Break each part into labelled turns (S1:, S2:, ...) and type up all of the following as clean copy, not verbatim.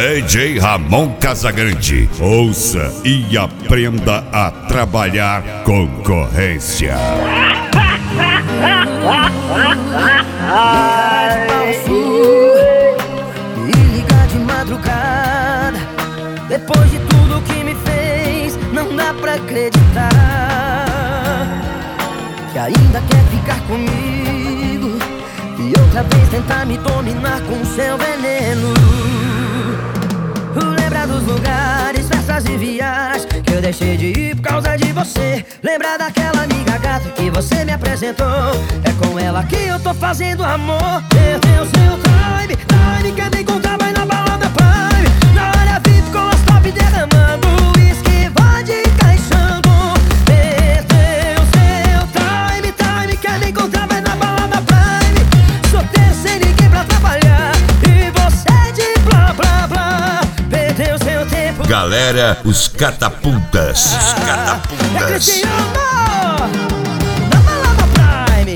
S1: DJ Ramon Casagrande. Ouça e aprenda a trabalhar concorrência.
S2: Me liga de madrugada, depois de tudo que me fez, não dá pra acreditar que ainda quer ficar comigo e outra vez tentar me dominar com seu veneno. Lembra dos lugares, festas e viagens que eu deixei de ir por causa de você. Lembra daquela amiga gata que você me apresentou. É com ela que eu tô fazendo amor. Perdeu seu time, quer me encontrar, vai na balada Prime. Na área VIP com as top derramando uísque, vodka encaixando. Perdeu seu time, quer me encontrar, vai na balada Prime. Solteiro sem ninguém pra trabalhar e você de blá blá blá. Perdeu seu tempo.
S1: Galera, os catapultas. Os catapultas.
S2: É Cristiano na balada Prime.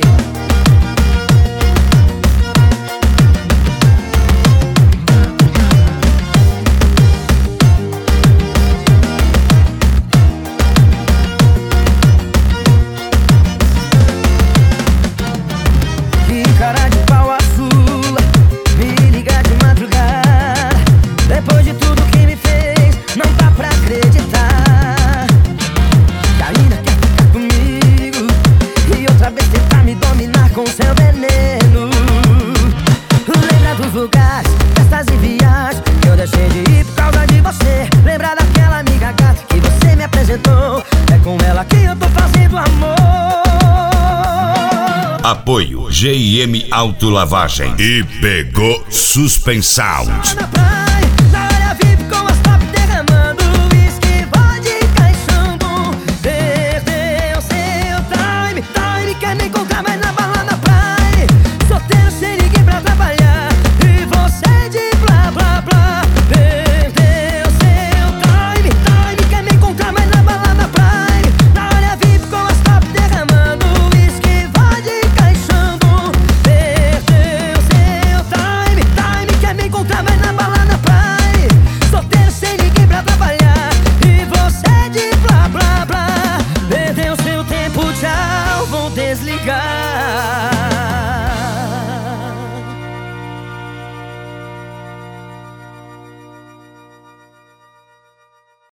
S2: Que cara de pau azul, me liga de madrugada, depois de tudo que me fez, não dá pra acreditar que ainda quer ficar comigo e outra vez tentar me dominar com seu veneno. Lembra dos lugares, festas e viagens que eu deixei de ir por causa de você. Lembra daquela amiga gata que você me apresentou. É com ela que eu tô fazendo amor.
S1: Apoio GIM Autolavagem e Pegou Suspensound.